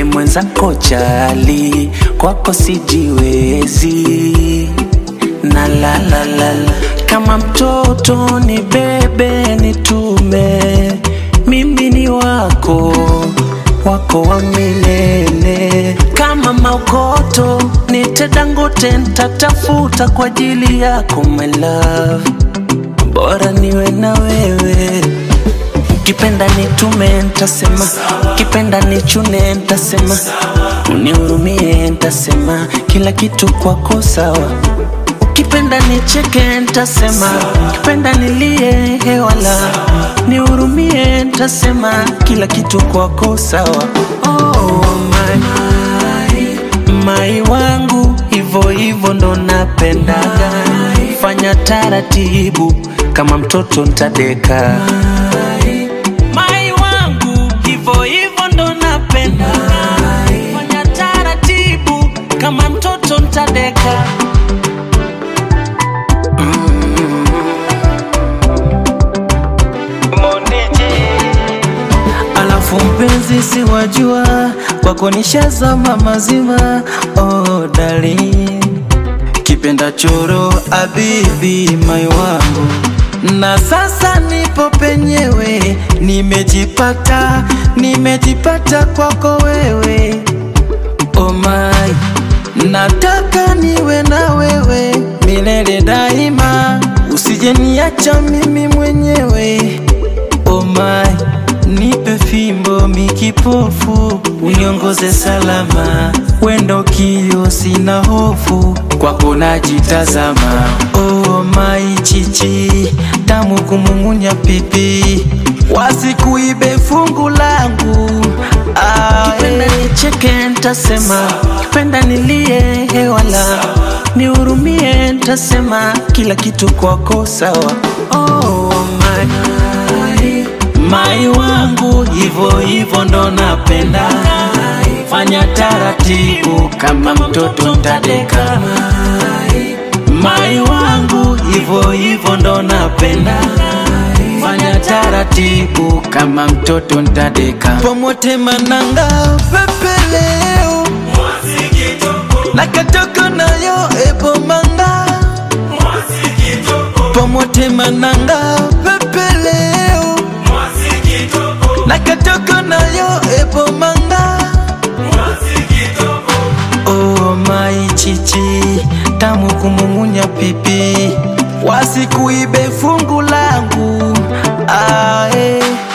mwenzako chali, kwako sijiwezi. Na la la la la, kama mtoto ni bebe nitume, mimi ni wako, wako wa milele. Kama maukoto nite Dangote, nitatafuta kwa ajili yako my love, bora niwe na wewe. Ukipenda nitume nitasema, ukipenda nichune nitasema, unihurumie nitasema, kila kitu kwako sawa. Ukipenda nicheke nitasema, ukipenda nilie hewala, nihurumie nitasema, kila kitu kwako sawa. Oh my wangu, hivo hivo ndo napendaga. Fanya taratibu kama mtoto ntadeka. My wangu, hivo hivo ndo napendaga. Fanya taratibu kama mtoto ntadeka. Alafu mpenzi si wajua, kwako nishazama mazima. Oh darling, kipenda choro abibi my wangu. Na sasa nipo penyewe, nimejipata kwako wewe. Oh my, nataka niwe na wewe milele daima, usije niacha mimi mwenyewe. Oh my, nipe fimbo mikipofu, uniongoze salama, wendo kio sina hofu, kwako najitazama. Oh my chichi, tamu kumumunya pipi, wasikuibe fungu langu. Ukipenda nicheke nitasema, ukipenda nilie hewala, nihurumie nitasema, kila kitu kwako sawa. Oh my wangu, hivo hivo ndo napenda. Fanya taratibu kama mtoto ntadeka. My wangu, hivo hivo ndo napenda. Fanya taratibu kama mtoto ntadeka. Pomote mananga pepeleo, nakatoko nayo ebo manga. Pomote mananga pepeleo, nakatoko nayo ebo manga. Oh my chichi, tamu kumumunya pipi, wasikuibe fungu langu.